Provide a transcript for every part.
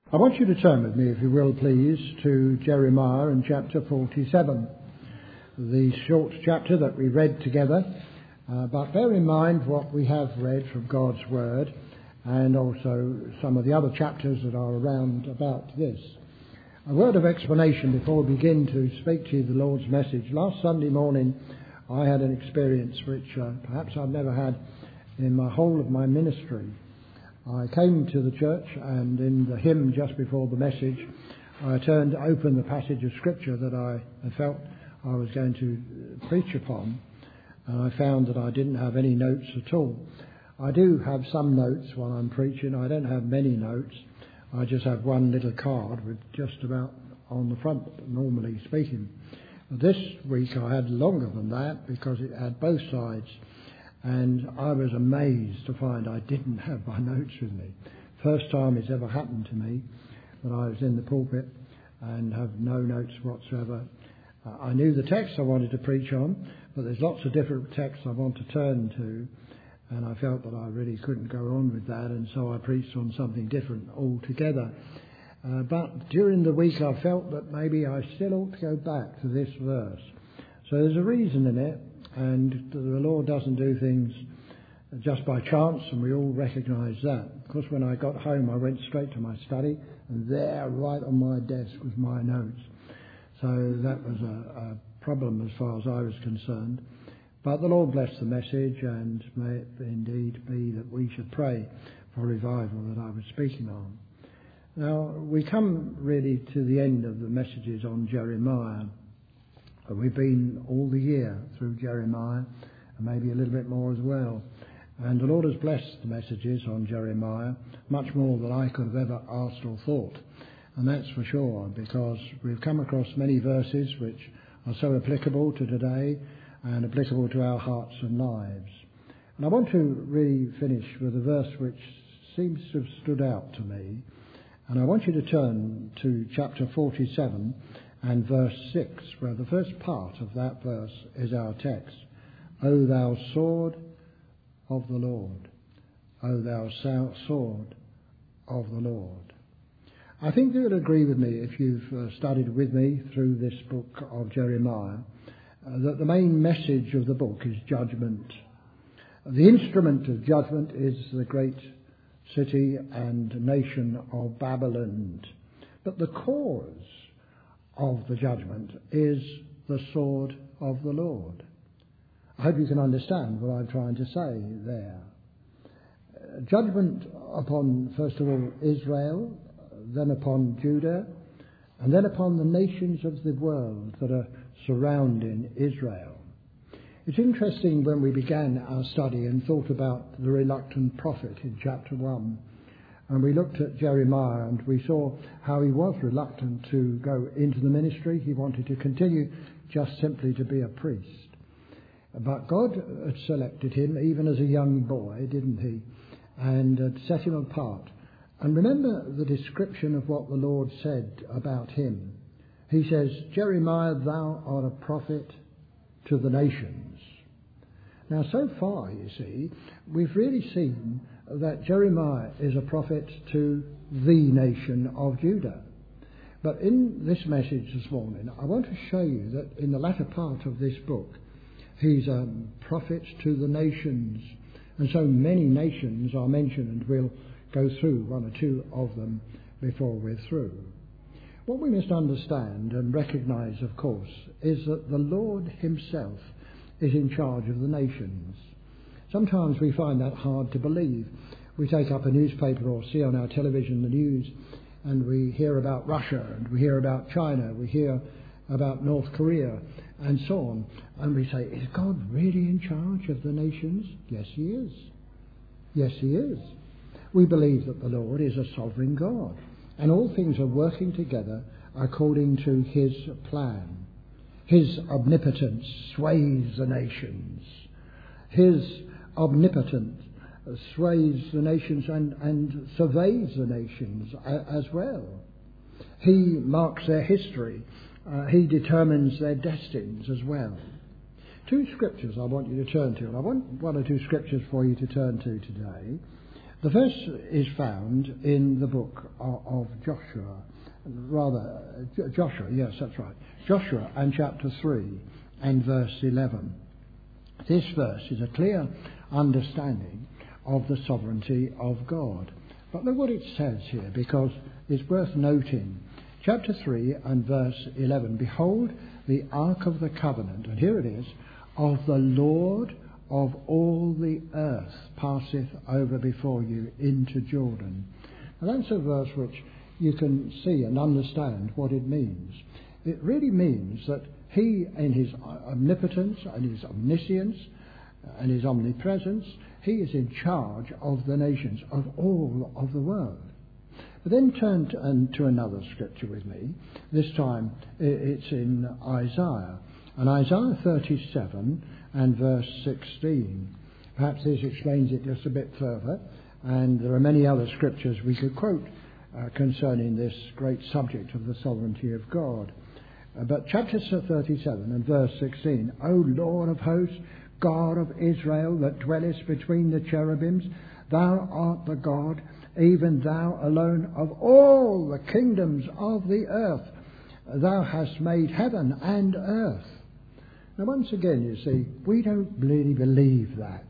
I want you to turn with me, if you will, please, to Jeremiah in chapter 47, the short chapter that we read together. But bear in mind what we have read from God's Word and also some of the other chapters that are around about this. A word of explanation before we begin to speak to you the Lord's message. Last Sunday morning I had an experience which perhaps I've never had in the whole of my ministry. I came to the church, and in the hymn just before the message I turned to open the passage of Scripture that I felt I was going to preach upon, and I found that I didn't have any notes at all. I do have some notes while I'm preaching. I don't have many notes. I just have one little card with just about on the front, normally speaking. This week I had longer than that because it had both sides. And I was amazed to find I didn't have my notes with me. First time it's ever happened to me that I was in the pulpit and have no notes whatsoever. I knew the text I wanted to preach on, but there's lots of different texts I want to turn to, and I felt that I really couldn't go on with that, and so I preached on something different altogether. But during the week I felt that maybe I still ought to go back to this verse. So there's a reason in it. And the Lord doesn't do things just by chance, and we all recognise that. Of course, when I got home, I went straight to my study, and there, right on my desk, was my notes. So that was a problem as far as I was concerned. But the Lord bless the message, and may it indeed be that we should pray for revival that I was speaking on. Now, we come really to the end of the messages on Jeremiah. We've been all the year through Jeremiah, and maybe a little bit more as well. And the Lord has blessed the messages on Jeremiah, much more than I could have ever asked or thought. And that's for sure, because we've come across many verses which are so applicable to today and applicable to our hearts and lives. And I want to really finish with a verse which seems to have stood out to me. And I want you to turn to chapter 47 and verse 6, where the first part of that verse is our text. O thou sword of the Lord, O thou sword of the Lord. I think you'll agree with me, if you've studied with me through this book of Jeremiah, that the main message of the book is judgment. The instrument of judgment is the great city and nation of Babylon. But the cause of the judgment is the sword of the Lord. I hope you can understand what I'm trying to say there. Judgment upon, first of all, Israel, then upon Judah, and then upon the nations of the world that are surrounding Israel. It's interesting when we began our study and thought about the reluctant prophet in chapter 1. And we looked at Jeremiah and we saw how he was reluctant to go into the ministry. He wanted to continue just simply to be a priest. But God had selected him even as a young boy, didn't he? And had set him apart. And remember the description of what the Lord said about him. He says, Jeremiah, thou art a prophet to the nations. Now, so far, you see, we've really seen that Jeremiah is a prophet to the nation of Judah. But in this message this morning, I want to show you that in the latter part of this book, he's a prophet to the nations. And so many nations are mentioned, and we'll go through one or two of them before we're through. What we must understand and recognise, of course, is that the Lord himself is in charge of the nations. Sometimes we find that hard to believe. We take up a newspaper or see on our television the news, and we hear about Russia, and we hear about China, we hear about North Korea, and so on. And we say, is God really in charge of the nations? Yes, he is. Yes, he is. We believe that the Lord is a sovereign God, and all things are working together according to his plan. His omnipotence sways the nations. His omnipotence sways the nations and surveys the nations as well. He marks their history. He determines their destinies as well. Two scriptures I want you to turn to, and I want one or two scriptures for you to turn to today. The first is found in the book of Joshua. Joshua, yes, that's right. Joshua and chapter 3 and verse 11. This verse is a clear understanding of the sovereignty of God. But look what it says here, because it's worth noting. Chapter 3 and verse 11. Behold, the ark of the covenant, and here it is, of the Lord of all the earth passeth over before you into Jordan. Now that's a verse which you can see and understand what it means. It really means that he, in his omnipotence and his omniscience and his omnipresence, he is in charge of the nations, of all of the world. But then turn to another scripture with me. This time it's in Isaiah. And Isaiah 37 and verse 16. Perhaps this explains it just a bit further. And there are many other scriptures we could quote concerning this great subject of the sovereignty of God. But chapter 37 and verse 16. O Lord of hosts, God of Israel, that dwellest between the cherubims, thou art the God, even thou alone, of all the kingdoms of the earth. Thou hast made heaven and earth. Now once again, you see, we don't really believe that.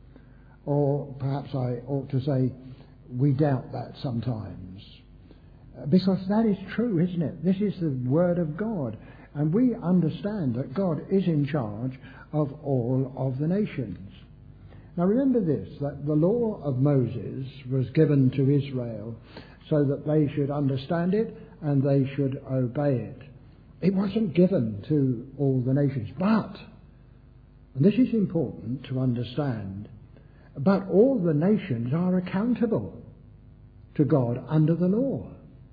Or perhaps I ought to say, we doubt that sometimes. Because that is true, isn't it? This is the Word of God. And we understand that God is in charge of all of the nations. Now remember this, that the law of Moses was given to Israel so that they should understand it and they should obey it. It wasn't given to all the nations, but, and this is important to understand, but all the nations are accountable to God under the law.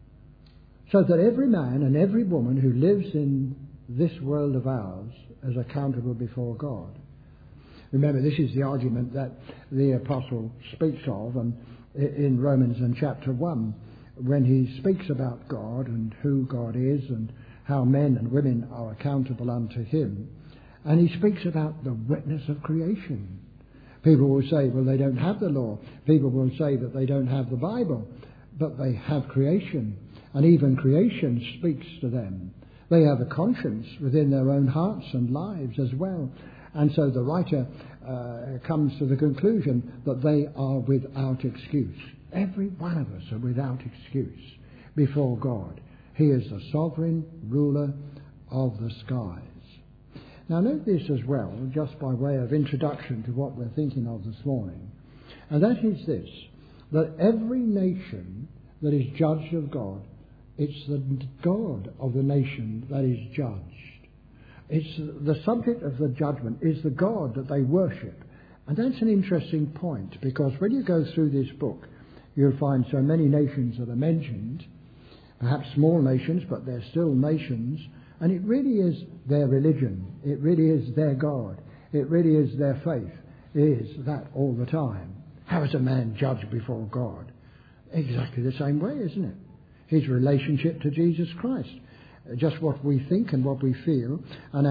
So that every man and every woman who lives in this world of ours is accountable before God. Remember, this is the argument that the apostle speaks of in Romans and chapter 1, when he speaks about God and who God is and how men and women are accountable unto him. And he speaks about the witness of creation. People will say, well, they don't have the law. People will say that they don't have the Bible, but they have creation. And even creation speaks to them. They have a conscience within their own hearts and lives as well. And so the writer comes to the conclusion that they are without excuse. Every one of us are without excuse before God. He is the sovereign ruler of the skies. Now note this as well, just by way of introduction to what we're thinking of this morning. And that is this, that every nation that is judged of God, it's the God of the nation that is judged. It's the subject of the judgment is the God that they worship. And that's an interesting point, because when you go through this book, you'll find so many nations that are mentioned, perhaps small nations, but they're still nations, and it really is their religion. It really is their God. It really is their faith. It is that all the time. How is a man judged before God? Exactly the same way, isn't it? His relationship to Jesus Christ. Just what we think and what we feel, and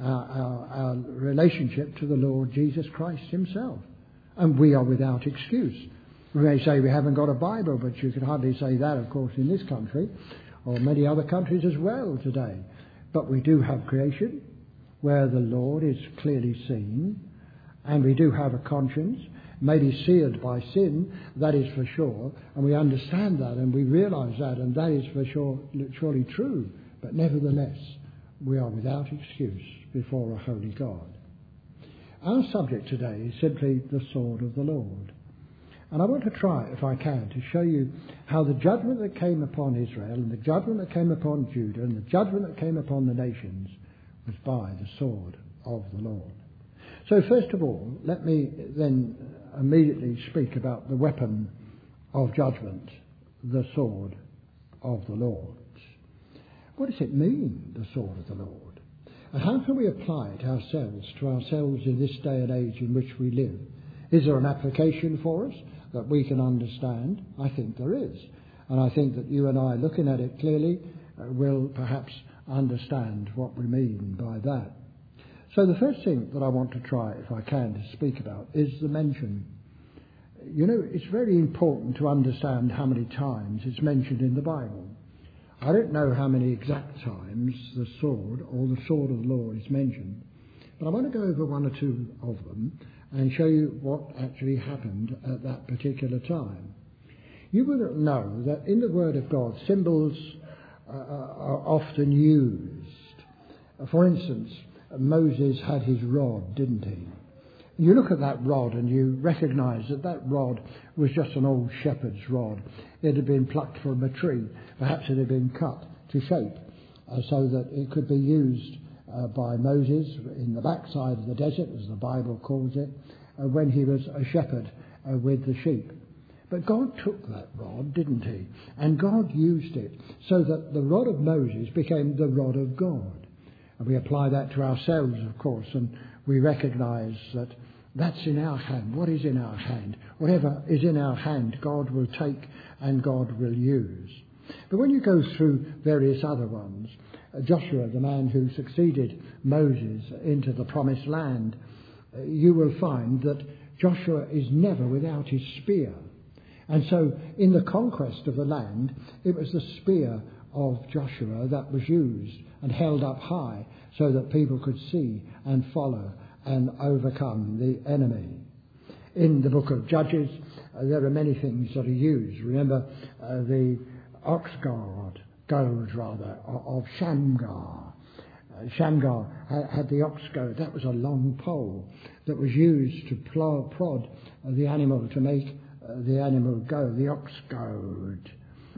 our relationship to the Lord Jesus Christ himself. And we are without excuse. We may say we haven't got a Bible, but you can hardly say that, of course, in this country, or many other countries as well today. But we do have creation, where the Lord is clearly seen, and we do have a conscience, maybe seared by sin, that is for sure, and we understand that, and we realise that, and that is for sure, surely true. But nevertheless, we are without excuse before a holy God. Our subject today is simply the sword of the Lord. And I want to try, if I can, to show you how the judgment that came upon Israel and the judgment that came upon Judah and the judgment that came upon the nations was by the sword of the Lord. So first of all, let me then immediately speak about the weapon of judgment, the sword of the Lord. What does it mean, the sword of the Lord? And how can we apply it to ourselves in this day and age in which we live? Is there an application for us that we can understand? I think there is. And I think that you and I, looking at it clearly, will perhaps understand what we mean by that. So the first thing that I want to try, if I can, to speak about is the mention. It's very important to understand how many times it's mentioned in the Bible. I don't know how many exact times the sword or the sword of the Lord is mentioned, but I want to go over one or two of them and show you what actually happened at that particular time. You will know that in the Word of God, symbols are often used. For instance, Moses had his rod, didn't he? You look at that rod and you recognise that rod was just an old shepherd's rod. It had been plucked from a tree. Perhaps it had been cut to shape so that it could be used by Moses in the backside of the desert, as the Bible calls it, when he was a shepherd with the sheep. But God took that rod, didn't he? And God used it so that the rod of Moses became the rod of God. And we apply that to ourselves, of course, and we recognise that that's in our hand. What is in our hand? Whatever is in our hand, God will take and God will use. But when you go through various other ones, Joshua, the man who succeeded Moses into the promised land, you will find that Joshua is never without his spear. And so in the conquest of the land, it was the spear of Joshua that was used and held up high so that people could see and follow and overcome the enemy. In the book of Judges, there are many things that are used. Remember the ox goad of Shamgar. Shamgar had the ox goad. That was a long pole that was used to prod the animal to make the animal go, the ox goad.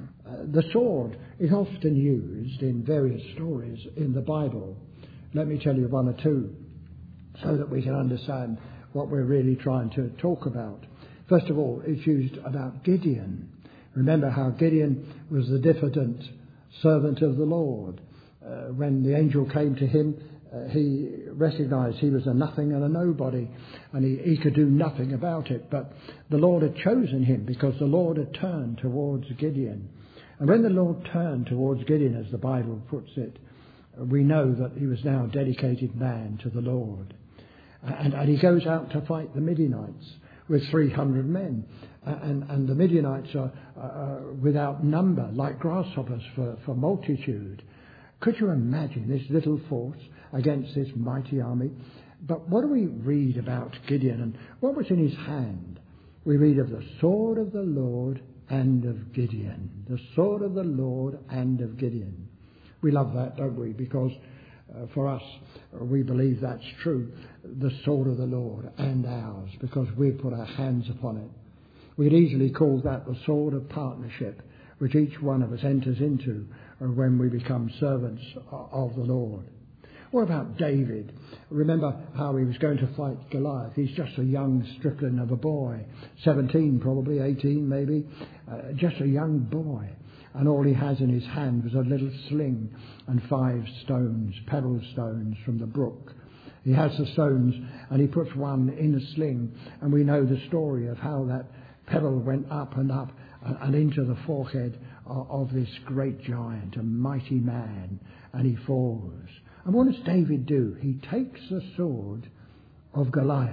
The sword is often used in various stories in the Bible. Let me tell you one or two so that we can understand what we're really trying to talk about. First of all, it's used about Gideon. Remember how Gideon was the diffident servant of the Lord. When the angel came to him, he recognised he was a nothing and a nobody, and he could do nothing about it. But the Lord had chosen him because the Lord had turned towards Gideon. And when the Lord turned towards Gideon, as the Bible puts it, we know that he was now a dedicated man to the Lord. And he goes out to fight the Midianites with 300 men. And the Midianites are without number, like grasshoppers for multitude. Could you imagine this little force against this mighty army? But what do we read about Gideon and what was in his hand? We read of the sword of the Lord and of Gideon. The sword of the Lord and of Gideon. We love that, don't we? Because for us, we believe that's true. The sword of the Lord and ours, because we put our hands upon it. We could easily call that the sword of partnership, which each one of us enters into when we become servants of the Lord. What about David? Remember how he was going to fight Goliath. He's just a young stripling of a boy, 17 probably, 18 maybe, just a young boy. And all he has in his hand was a little sling and 5 stones, pebble stones from the brook. He has the stones and he puts one in a sling, and we know the story of how that pebble went up and up and into the forehead of this great giant, a mighty man, and he falls. And what does David do? He takes the sword of Goliath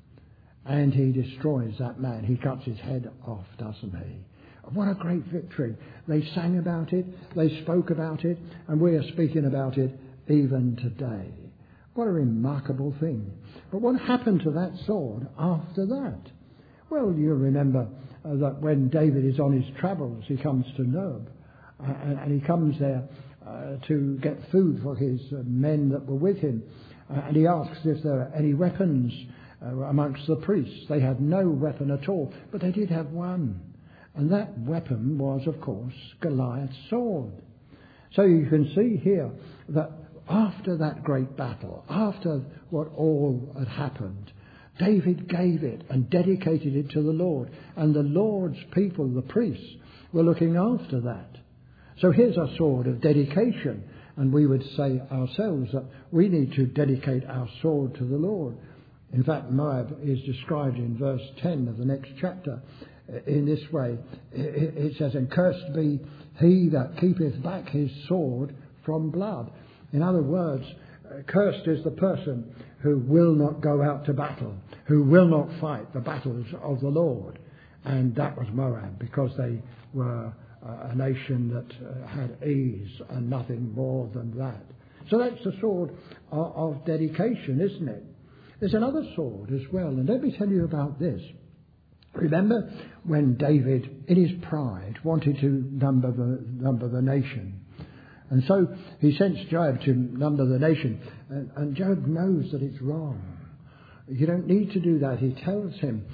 and he destroys that man. He cuts his head off, doesn't he? What a great victory. They sang about it, they spoke about it, and we are speaking about it even today. What a remarkable thing. But what happened to that sword after that? Well, you remember that when David is on his travels, he comes to Nob, and he comes there to get food for his men that were with him. And he asks if there are any weapons amongst the priests. They had no weapon at all, but they did have one. And that weapon was, of course, Goliath's sword. So you can see here that after that great battle, after what all had happened, David gave it and dedicated it to the Lord. And the Lord's people, the priests, were looking after that. So here's a sword of dedication. And we would say ourselves that we need to dedicate our sword to the Lord. In fact, Moab is described in verse 10 of the next chapter in this way. It says, "And cursed be he that keepeth back his sword from blood." In other words, cursed is the person who will not go out to battle, who will not fight the battles of the Lord. and that was Moab, because they were a nation that had ease and nothing more than that. So that's the sword of dedication, isn't it? There's another sword as well, and let me tell you about this. Remember when David, in his pride, wanted to number the nation. And so he sends Joab to number the nation. And Joab knows that it's wrong. You don't need to do that. He tells him,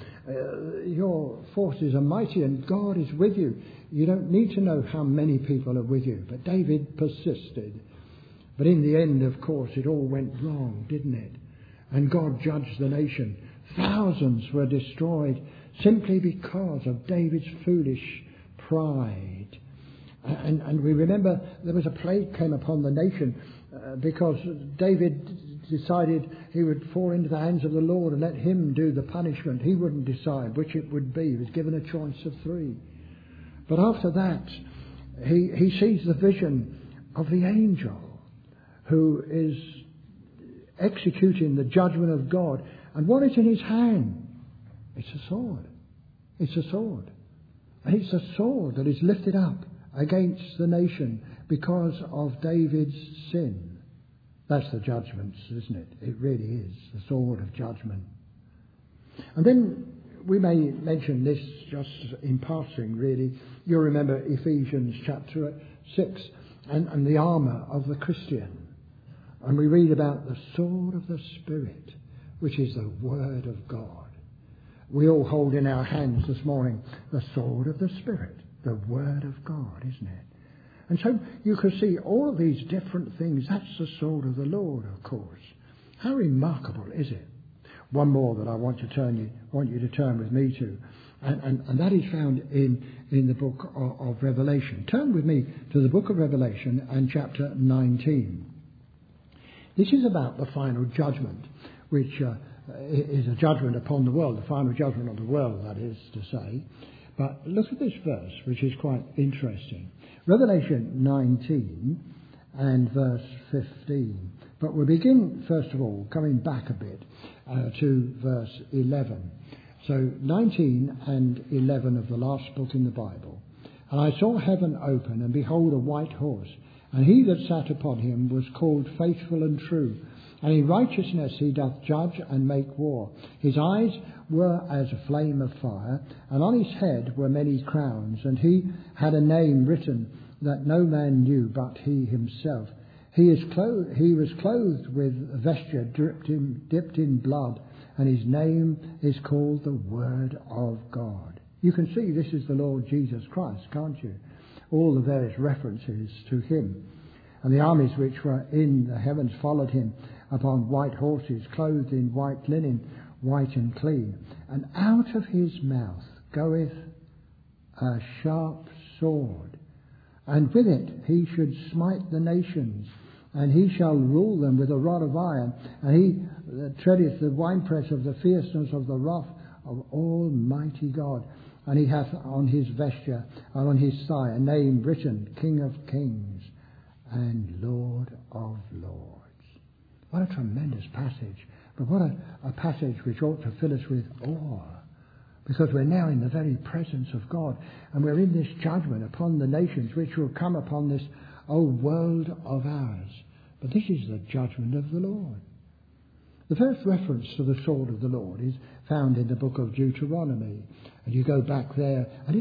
your forces are mighty and God is with you. You don't need to know how many people are with you. But David persisted. But in the end, of course, it all went wrong, didn't it? And God judged the nation. Thousands were destroyed simply because of David's foolish pride. And we remember there was a plague came upon the nation because David decided he would fall into the hands of the Lord and let him do the punishment. He wouldn't decide which it would be. He was given a choice of 3. But after that, he sees the vision of the angel who is executing the judgment of God. And what is in his hand? It's a sword. It's a sword. And it's a sword that is lifted up against the nation because of David's sin. That's the judgments, isn't it? It really is, the sword of judgment. And then we may mention this just in passing, really. You'll remember Ephesians chapter 6 and the armour of the Christian. And we read about the sword of the Spirit, which is the Word of God. We all hold in our hands this morning the sword of the Spirit, the Word of God, isn't it? And so you can see all of these different things. That's the sword of the Lord, of course. How remarkable is it? One more that I want you to turn with me to, and that is found in the book of Revelation. Turn with me to the book of Revelation and chapter 19. This is about the final judgment, which is a judgment upon the world, the final judgment of the world, that is to say. But look at this verse, which is quite interesting. Revelation 19 and verse 15. But we'll begin, first of all, coming back a bit to verse 11. So 19 and 11 of the last book in the Bible. And I saw heaven open, and behold, a white horse. And he that sat upon him was called Faithful and True. And in righteousness he doth judge and make war. His eyes were as a flame of fire, and on his head were many crowns. And he had a name written that no man knew but he himself. He was clothed with a vesture dipped in blood, and his name is called the Word of God. You can see this is the Lord Jesus Christ, can't you? All the various references to him. And the armies which were in the heavens followed him upon white horses, clothed in white linen, white and clean. And out of his mouth goeth a sharp sword, and with it he should smite the nations, and he shall rule them with a rod of iron, and he treadeth the winepress of the fierceness of the wrath of Almighty God. And he hath on his vesture and on his thigh a name written, King of Kings and Lord of Lords. What a tremendous passage. But what a passage which ought to fill us with awe. Because we're now in the very presence of God. And we're in this judgment upon the nations which will come upon this old world of ours. But this is the judgment of the Lord. The first reference to the sword of the Lord is found in the book of Deuteronomy. And you go back there, and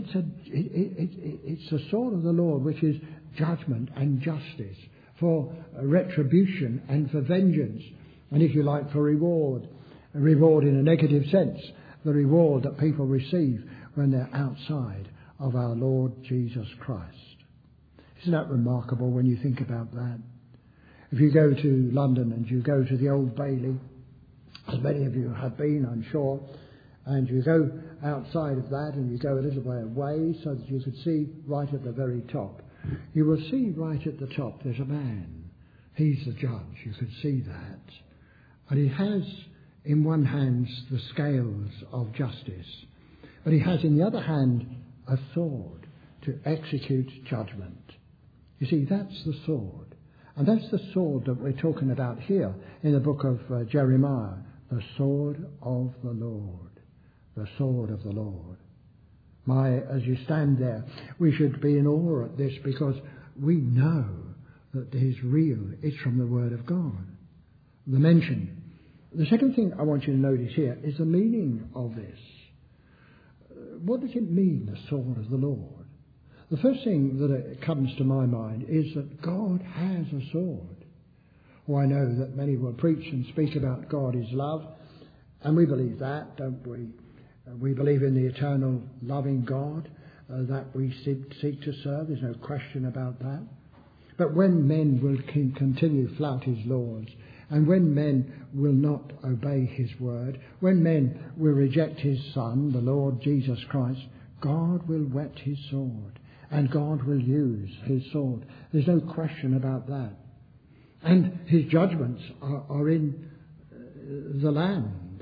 it's the sword of the Lord which is judgment and justice, for retribution and for vengeance, and if you like, for reward. A reward in a negative sense, the reward that people receive when they're outside of our Lord Jesus Christ. Isn't that remarkable when you think about that? If you go to London and you go to the Old Bailey, as many of you have been, I'm sure, and you go outside of that and you go a little way away so that you could see right at the very top. You will see right at the top there's a man. He's the judge. You can see that. And he has in one hand the scales of justice, but he has in the other hand a sword to execute judgment. You see, that's the sword. And that's the sword that we're talking about here in the book of Jeremiah. The sword of the Lord. The sword of the Lord. As you stand there, we should be in awe at this, because we know that it is real. It's from the Word of God. The mention. The second thing I want you to notice here is the meaning of this. What does it mean, the sword of the Lord? The first thing that comes to my mind is that God has a sword. Well, I know that many will preach and speak about God is love, and we believe that, don't we? We believe in the eternal loving God that we seek to serve. There's no question about that. But when men will continue to flout his laws, and when men will not obey his word, when men will reject his Son, the Lord Jesus Christ, God will whet his sword, and God will use his sword. There's no question about that. And his judgments are in the land,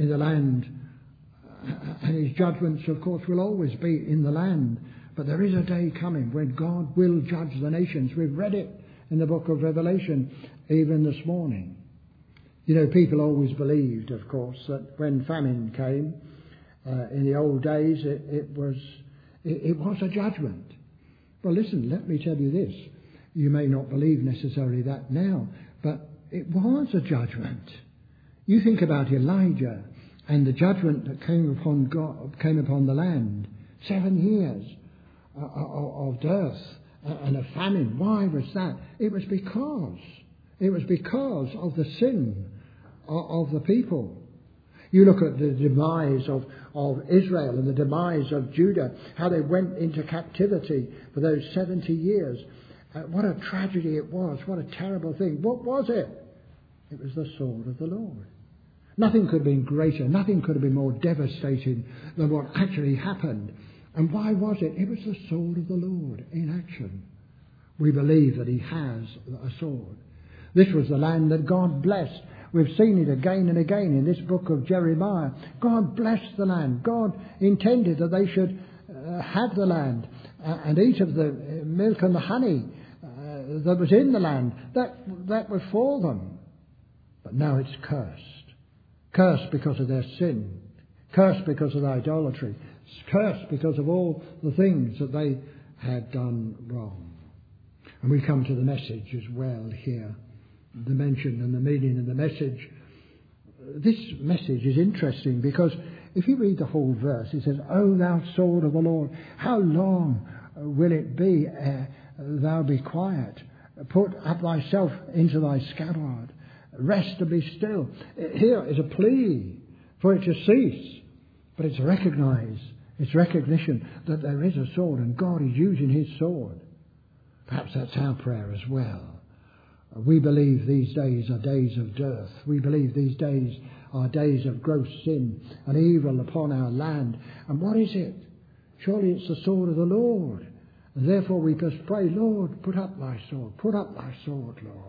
and his judgments, of course, will always be in the land. But there is a day coming when God will judge the nations. We've read it in the book of Revelation, even this morning. You know, people always believed, of course, that when famine came in the old days, it was a judgment. Well, listen, let me tell you this. You may not believe necessarily that now, but it was a judgment. You think about Elijah and the judgment that came upon the land. 7 years of dearth and of famine. Why was that? It was because of the sin of the people. You look at the demise of Israel and the demise of Judah, how they went into captivity for those 70 years. What a tragedy it was. What a terrible thing. What was it? It was the sword of the Lord. Nothing could have been greater. Nothing could have been more devastating than what actually happened. And why was it? It was the sword of the Lord in action. We believe that he has a sword. This was the land that God blessed. We've seen it again and again in this book of Jeremiah. God blessed the land. God intended that they should have the land and eat of the milk and the honey that was in the land. That was for them. But now it's cursed. Cursed because of their sin. Cursed because of idolatry. Cursed because of all the things that they had done wrong. And we come to the message as well here. The mention and the meaning of the message. This message is interesting because if you read the whole verse, it says, O thou sword of the Lord, how long will it be thou be quiet? Put up thyself into thy scabbard. Rest and be still. Here is a plea for it to cease. But it's recognition that there is a sword and God is using his sword. Perhaps that's our prayer as well. We believe these days are days of dearth. We believe these days are days of gross sin and evil upon our land. And what is it? Surely it's the sword of the Lord. And therefore we must pray, Lord, put up thy sword. Put up thy sword, Lord.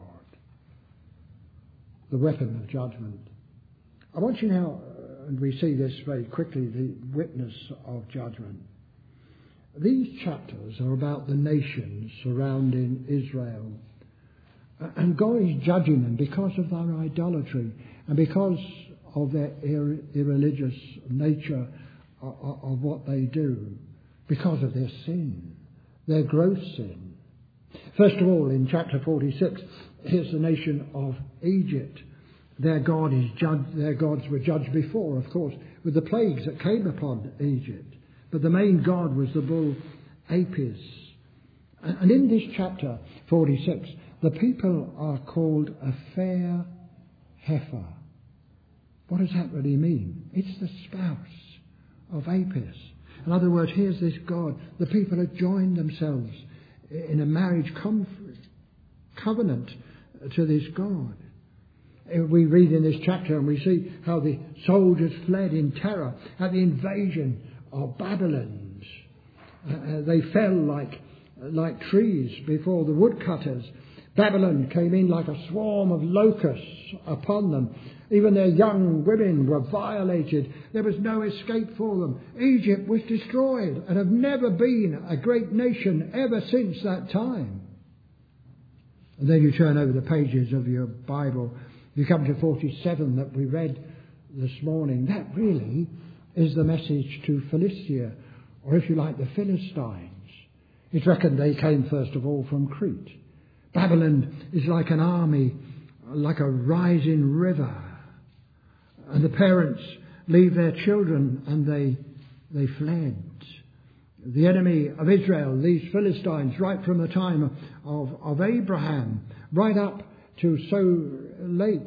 The weapon of judgment. I want you now, and we see this very quickly, the witness of judgment. These chapters are about the nations surrounding Israel. And God is judging them because of their idolatry and because of their irreligious nature of what they do, because of their sin, their gross sin. First of all, in chapter 46, here's the nation of Egypt. Their gods were judged before, of course, with the plagues that came upon Egypt. But the main god was the bull Apis. And in this chapter 46, the people are called a fair heifer. What does that really mean? It's the spouse of Apis. In other words, here's this God. The people have joined themselves in a marriage covenant to this God. We read in this chapter and we see how the soldiers fled in terror at the invasion of Babylon. They fell like trees before the woodcutters. Babylon came in like a swarm of locusts upon them. Even their young women were violated. There was no escape for them. Egypt was destroyed and have never been a great nation ever since that time. And then you turn over the pages of your Bible. You come to 47 that we read this morning. That really is the message to Philistia, or if you like, the Philistines. It's reckoned they came first of all from Crete. Babylon is like an army, like a rising river. And the parents leave their children and they fled. The enemy of Israel, these Philistines, right from the time of Abraham, right up to so late,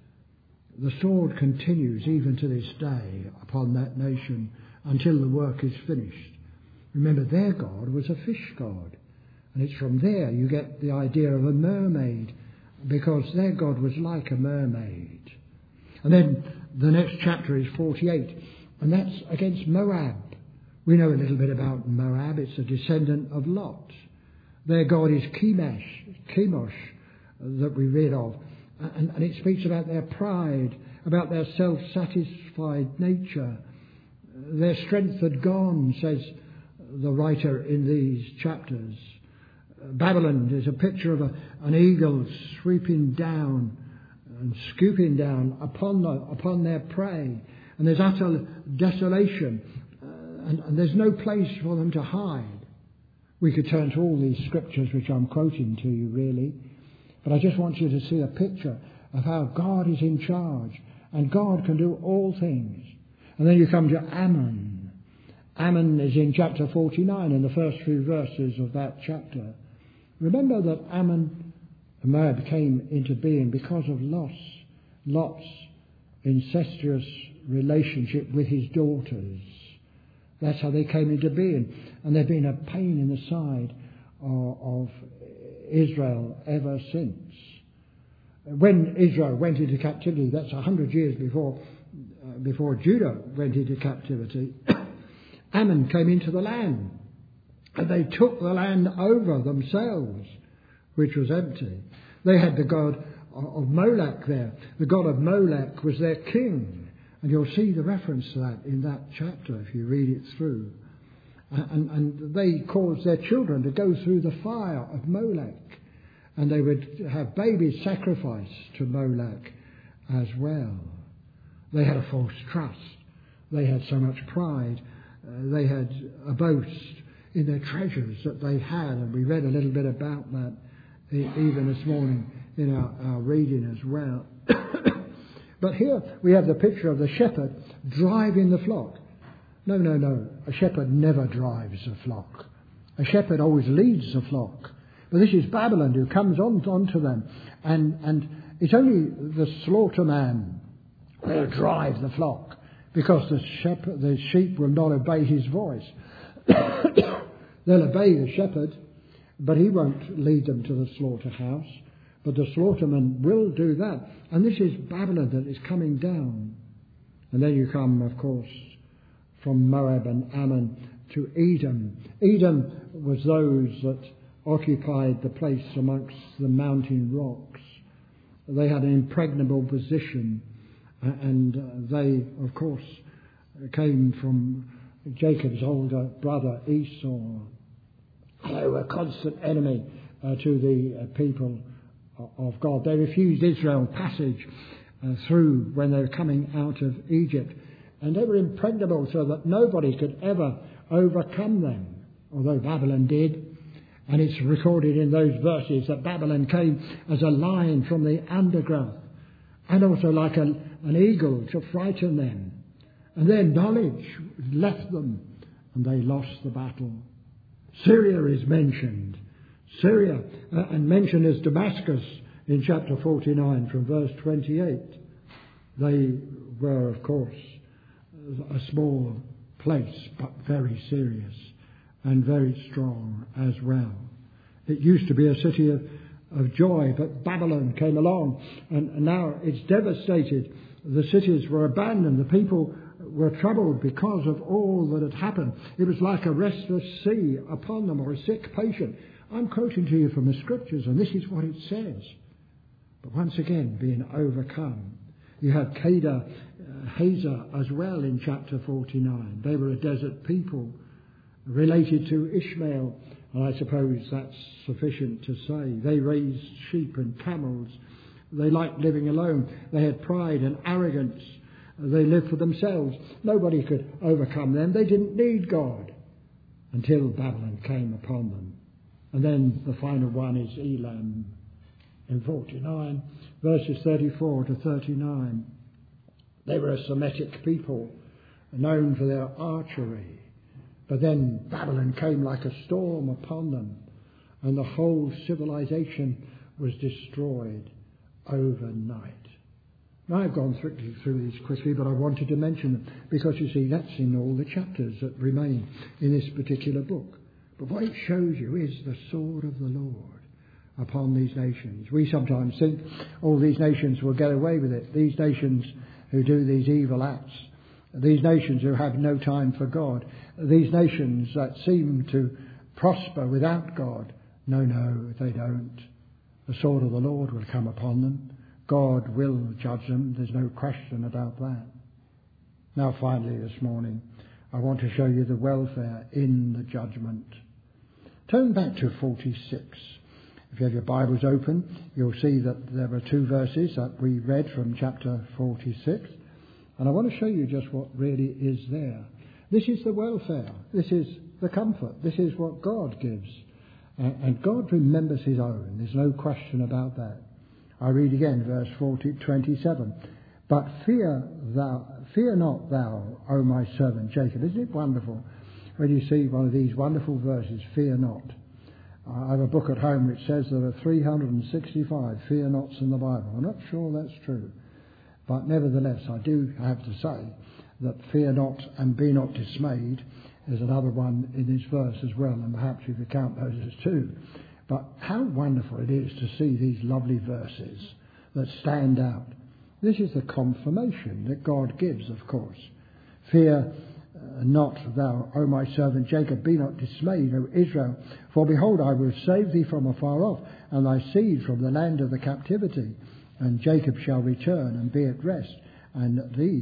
the sword continues even to this day upon that nation until the work is finished. Remember, their God was a fish god. And it's from there you get the idea of a mermaid, because their God was like a mermaid. And then the next chapter is 48, and that's against Moab. We know a little bit about Moab. It's a descendant of Lot. Their God is Chemosh, that we read of. And it speaks about their pride, about their self-satisfied nature. Their strength had gone, says the writer in these chapters. Babylon is a picture of an eagle sweeping down and scooping down upon their prey. And there's utter desolation, and there's no place for them to hide. We could turn to all these scriptures which I'm quoting to you, really. But I just want you to see a picture of how God is in charge, and God can do all things. And then you come to Ammon. Ammon is in chapter 49, in the first few verses of that chapter. Remember that Ammon and Moab came into being because of Lot's incestuous relationship with his daughters. That's how they came into being. And they've been a pain in the side of Israel ever since. When Israel went into captivity, that's 100 years before Judah went into captivity, Ammon came into the land. And they took the land over themselves, which was empty. They had the god of Molech there. The god of Molech was their king. And you'll see the reference to that in that chapter if you read it through. And they caused their children to go through the fire of Molech. And they would have babies sacrificed to Molech as well. They had a false trust. They had so much pride. They had a boast in their treasures that they had, and we read a little bit about that even this morning in our reading as well. But here we have the picture of the shepherd driving the flock. No. A shepherd never drives a flock. A shepherd always leads the flock. But this is Babylon who comes onto them, and it's only the slaughterman will drive the flock, because the sheep will not obey his voice. They'll obey the shepherd, but he won't lead them to the slaughterhouse. But the slaughterman will do that. And this is Babylon that is coming down. And then you come, of course, from Moab and Ammon to Edom. Edom was those that occupied the place amongst the mountain rocks. They had an impregnable position. And they, of course, came from Jacob's older brother Esau. They were a constant enemy to the people of God. They refused Israel passage through when they were coming out of Egypt. And they were impregnable so that nobody could ever overcome them, although Babylon did. And it's recorded in those verses that Babylon came as a lion from the undergrowth, and also like an eagle to frighten them. And their knowledge left them, and they lost the battle. Syria is mentioned. Syria, and mentioned as Damascus in chapter 49 from verse 28. They were, of course, a small place, but very serious and very strong as well. It used to be a city of joy, but Babylon came along, and now it's devastated. The cities were abandoned. The people were troubled because of all that had happened. It was like a restless sea upon them, or a sick patient. I'm quoting to you from the scriptures, and this is what it says. But once again, being overcome. You have Kedar, Hazor as well in chapter 49. They were a desert people related to Ishmael, and I suppose that's sufficient to say. They raised sheep and camels. They liked living alone. They had pride and arrogance. They lived for themselves. Nobody could overcome them. They didn't need God. until Babylon came upon them. And then the final one is Elam in 49, verses 34 to 39. They were a Semitic people, known for their archery. But then Babylon came like a storm upon them, and the whole civilization was destroyed overnight. Now, I've gone through these quickly, but I wanted to mention them because, you see, that's in all the chapters that remain in this particular book. But what it shows you is the sword of the Lord upon these nations. We sometimes think, these nations will get away with it. These nations who do these evil acts, these nations who have no time for God, these nations that seem to prosper without God. No, they don't. The sword of the Lord will come upon them. God will judge them. There's no question about that. Now, finally, this morning, I want to show you the welfare in the judgment. Turn back to 46. If you have your Bibles open, you'll see that there were two verses that we read from chapter 46. And I want to show you just what really is there. This is the welfare. This is the comfort. This is what God gives. And God remembers his own. There's no question about that. I read again, verse 27. But fear not thou, O my servant Jacob. Isn't it wonderful when you see one of these wonderful verses, fear not? I have a book at home which says there are 365 fear nots in the Bible. I'm not sure that's true. But nevertheless, I do have to say that fear not and be not dismayed is another one in this verse as well. And perhaps you could count those as two. But how wonderful it is to see these lovely verses that stand out. This is the confirmation that God gives, of course. Fear not thou, O my servant Jacob, be not dismayed, O Israel. For behold, I will save thee from afar off, and thy seed from the land of the captivity. And Jacob shall return and be at rest, and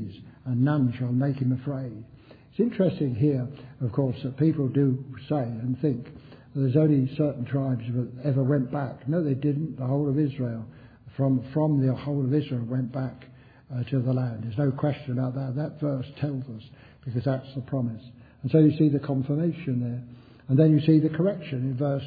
none shall make him afraid. It's interesting here, of course, that people do say and think there's only certain tribes that ever went back. No, they didn't. The whole of Israel, from the whole of Israel went back to the land. There's no question about that. That verse tells us, because that's the promise. And so you see the confirmation there. And then you see the correction in verse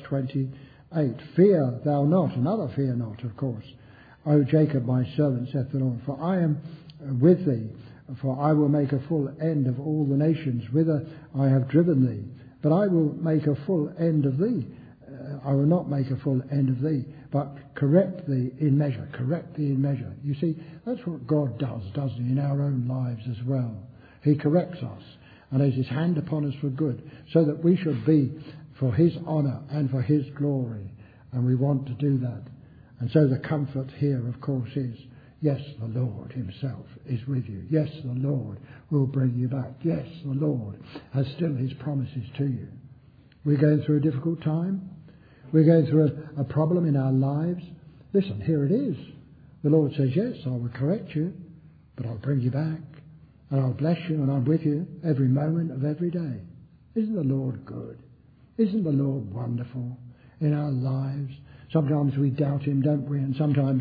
28. Fear thou not, another fear not, of course. O Jacob, my servant, saith the Lord, for I am with thee, for I will make a full end of all the nations whither I have driven thee. But I will make a full end of thee. I will not make a full end of thee, but correct thee in measure. Correct thee in measure. You see, that's what God does, doesn't he, in our own lives as well. He corrects us and lays his hand upon us for good, so that we should be for his honour and for his glory. And we want to do that. And so the comfort here, of course, is, yes, the Lord himself is with you. Yes, the Lord will bring you back. Yes, the Lord has still his promises to you. We're going through a difficult time. We're going through a problem in our lives. Listen, here it is. The Lord says, yes, I will correct you, but I'll bring you back. And I'll bless you, and I'm with you every moment of every day. Isn't the Lord good? Isn't the Lord wonderful in our lives? Sometimes we doubt him, don't we? And sometimes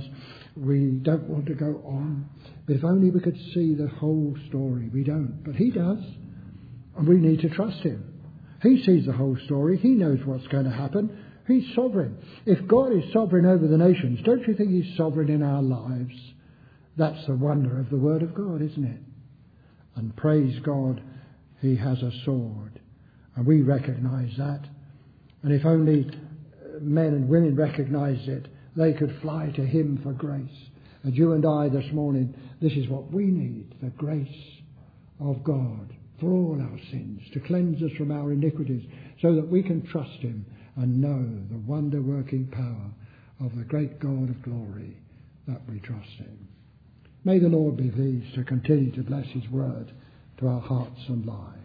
we don't want to go on. But if only we could see the whole story. We don't. But he does. And we need to trust him. He sees the whole story. He knows what's going to happen. He's sovereign. If God is sovereign over the nations, don't you think he's sovereign in our lives? That's the wonder of the Word of God, isn't it? And praise God, he has a sword. And we recognise that. And if only men and women recognised it, they could fly to him for grace. And you and I this morning, this is what we need, the grace of God for all our sins, to cleanse us from our iniquities, so that we can trust him and know the wonder-working power of the great God of glory that we trust in. May the Lord be pleased to continue to bless his word to our hearts and lives.